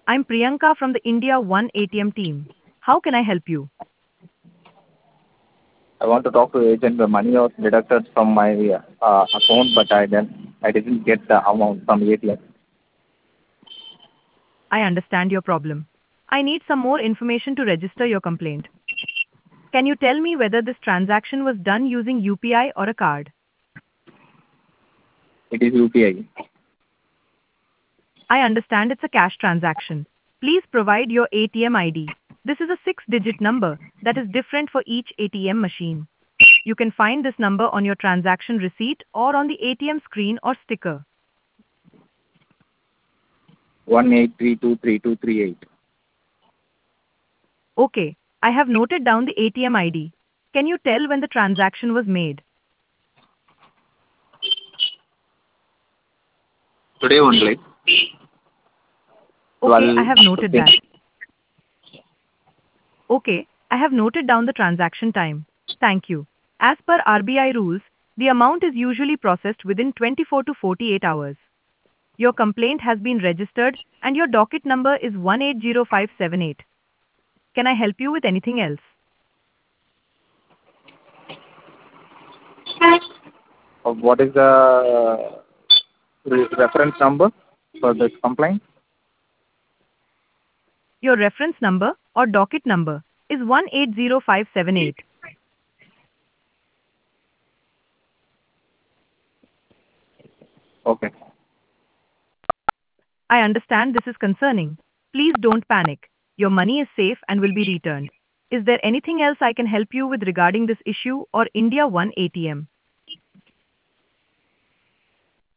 I'm Priyanka from the India One ATM team. How can I help you? I want to talk to agent. The money was deducted from my account, but I didn't get the amount from ATM. I understand your problem. I need some more information to register your complaint. Can you tell me whether this transaction was done using UPI or a card? It is UPI. I understand it's a cash transaction. Please provide your ATM ID. This is a six-digit number that is different for each ATM machine. You can find this number on your transaction receipt or on the ATM screen or sticker. 18323238. Okay, I have noted down the ATM ID. Can you tell when the transaction was made? Today only. Okay, I 12 have noted 15. that. Okay, I have noted down the transaction time. Thank you. As per RBI rules, the amount is usually processed within 24 to 48 hours. Your complaint has been registered and your docket number is 180578. Can I help you with anything else? What is the reference number for this complaint? Your reference number or docket number is 180578. Okay. I understand this is concerning. Please don't panic. Your money is safe and will be returned. Is there anything else I can help you with regarding this issue or India One ATM?